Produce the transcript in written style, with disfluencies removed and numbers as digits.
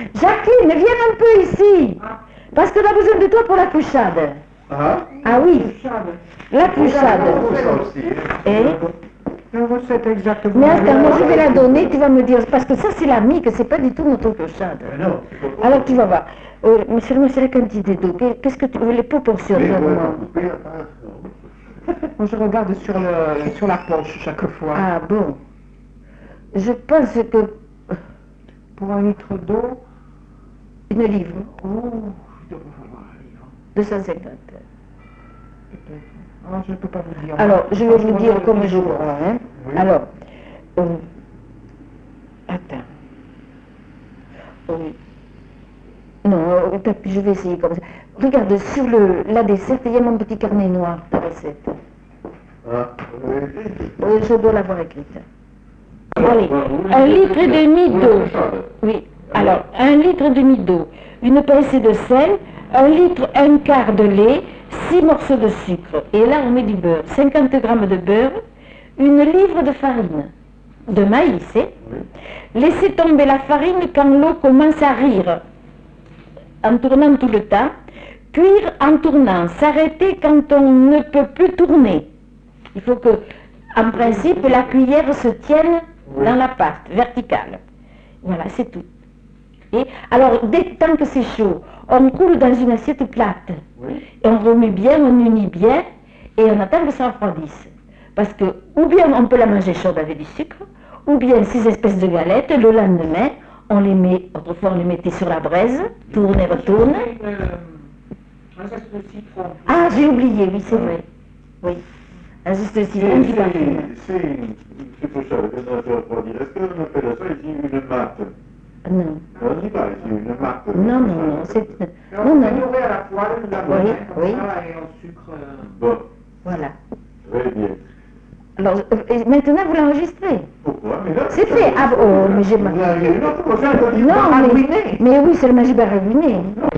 Jacqueline, viens un peu ici. Parce qu'on a besoin de toi pour la couchade. Ah oui, la couchade. Et La recette exactement. mais attends, moi je vais la donner, tu vas me dire, parce que ça c'est la mique, c'est pas du tout notre couchade. Alors tu vas voir. Mais seulement c'est la quantité d'eau. Qu'est-ce que tu veux, les proportions donne-moi. Moi je regarde sur la poche chaque fois. Ah bon. Je pense que Pour 1 litre d'eau, une livre, oh, il devrait falloir un livre. 250. Peut-être. Ah, je ne peux pas vous dire. Alors, je vais vous dire comme je vois. crois. Hein. Oui. Alors, attends. Non, je vais essayer comme ça. Regarde, sur la desserte, il y a mon petit carnet noir de recette. Je dois l'avoir écrite. Allez, 1,5 litre d'eau. Oui, alors, 1,5 litre d'eau, une pincée de sel, 1 litre, 1/4 de lait, 6 morceaux de sucre. Et là, on met du beurre. 50 grammes de beurre, 1 livre de farine, de maïs. Hein. Laissez tomber la farine quand l'eau commence à rire, en tournant tout le temps. Cuire en tournant, s'arrêter quand on ne peut plus tourner. Il faut que, en principe, la cuillère se tienne dans la pâte, verticale. Voilà, c'est tout. Et alors, tant que c'est chaud, on coule dans une assiette plate. Et on remet bien, on unit bien, et on attend que ça refroidisse. Parce que, ou bien on peut la manger chaude avec du sucre, ou bien ces espèces de galettes, le lendemain, on les met, autrefois on les mettait sur la braise, tourne et retourne. Un zeste de citron. Ah, j'ai oublié, oui, c'est vrai. Oui. Un zeste de citron qui parfume. C'est pour ça que ça se refroidit. Est-ce qu'on appelle ça ici une matte? Non. On dit pas ici une matte. Non, non, non, c'est... On Non, non. met à la poêle, la Oui, bonne, comme oui. ça, et on sucre. Bon, Voilà. très bien. Alors, maintenant, vous l'enregistrez. Pourquoi? Mais là, C'est fait. Ah, oh, mais j'ai... Vous avez une autre prochaine, on dit Non, pas ruiner. mais oui, seulement j'ai pas ruiné. Non,